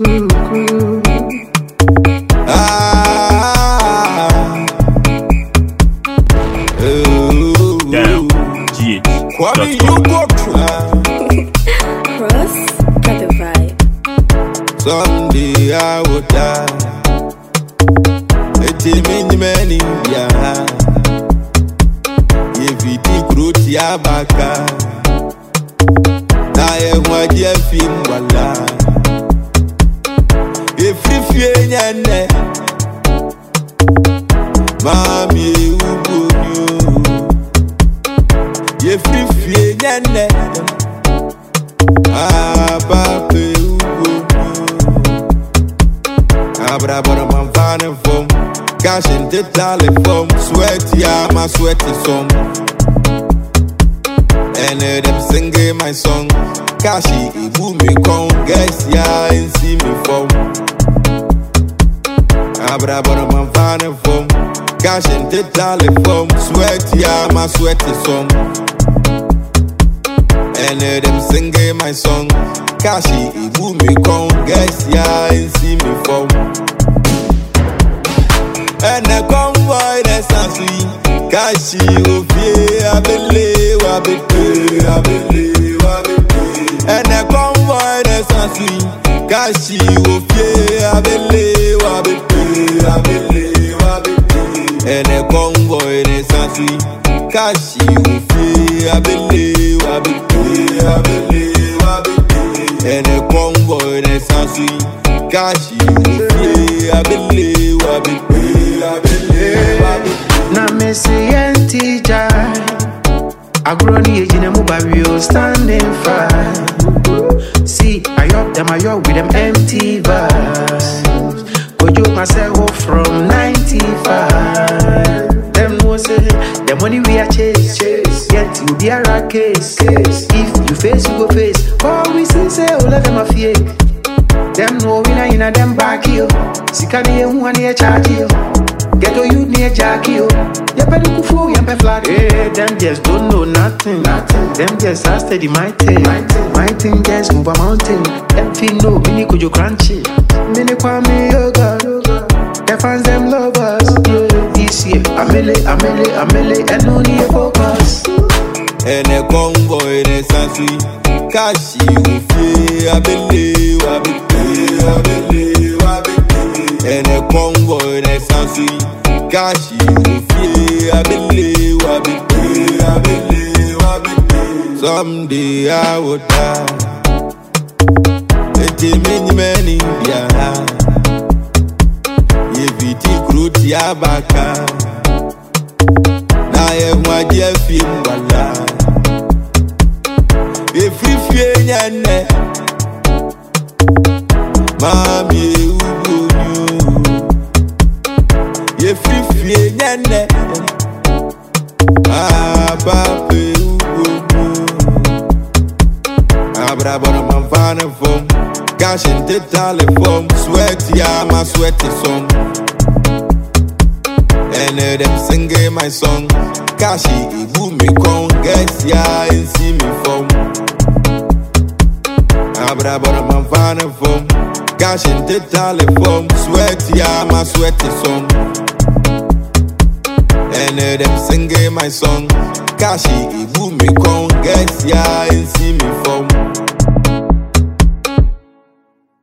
Down, GH. Kwame, you go through. Cross, got the vibe. Someday I will die. It's many, yeah. If you think root ya baka, I am what you feel, wala. If you feel yane, mami ubu you. If you feel yane, papi ubu. Abra bora man fane fom, cash in the telephone, sweat ya my sweaty song. And them singing my song, Kashi ibu me con, guess ya ain't see me from. Abra bora man fane fom, cash in the telephone, sweat ya my sweaty song. And them singing my song, Kashi ibu me con, guess ya ain't see me from. And the convoy that's a sweet, Kashi ofie abele wabete. And the convoy that's a sweet, Kashi ofie abele wabete. And the convoy that's a sweet, Kashi ofie abele wabete. And the convoy that's a sweet, Kashi ofie abele wabete. Na mesi jai Agroni ejine mubario standing fine. See, I up with them empty vibes. Kojo myself from 95. Them no say, the money we are chase. Yet you be a case. If you face, you go face. All we see say, all of them are fake. Them no winner in a them back here. Sikani ye one ye charge you. Get to you near Jackie. Ya better kufu, ya be flat. Hey, them just don't know nothing. Them just are steady my thing. My thing just move a mountain. Them feel no, mini kujo crunchy. Mini kwame yoga. The fans them lovers. This year, amele, and no need focus. And a convoy that's a sweet, Kashi ufie abele wabete. And a convoy that's a sweet, Kashi ufie abele wabete. Someday I will die. It's many, yeah. If you think root ya baka, I am what you feel, wala. If you feel yane, mami ubu you. If you feel yane, papi ubu. Abra bora man fane fom, cash in the telephone, sweat ya my sweaty song. And them singing my song, Kashi ibu me con, guess ya ain't see me from. Abra bora man fane fom, cash in the telephone, sweat ya my sweaty song. And them singing my song, Kashi ibu me con, guess ya ain't see me from.